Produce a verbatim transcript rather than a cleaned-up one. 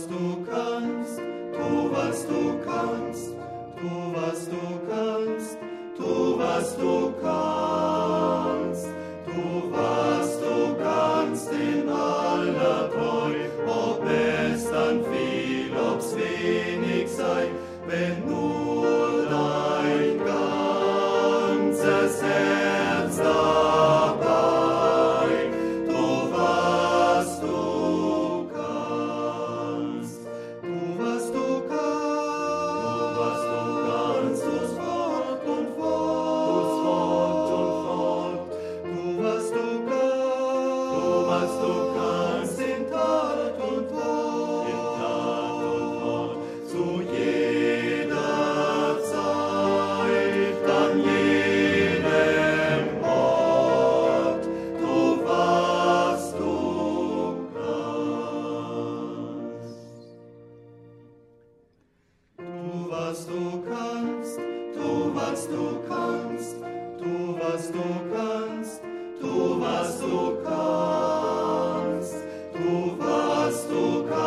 was du kannst, tu, was du kannst, tu, was du kannst, tu, was du kannst, tu, was du kannst in aller Treu, ob es dann viel, ob's wenig sei, wenn nur dein ganzes Herz dabei, tu, was du kannst, tu, was du kannst, tu, was du kannst, tu's fort und fort, tu's fort und fort, tu, was du kannst, tu, was du kannst, in Tat und Wort, in Tat und Wort, zu jeder Zeit, an jedem Ort, tu, was du kannst. Tu, was du kannst, tu, was du kannst, tu, was du kannst, tu, was du kannst, tu, was du kannst.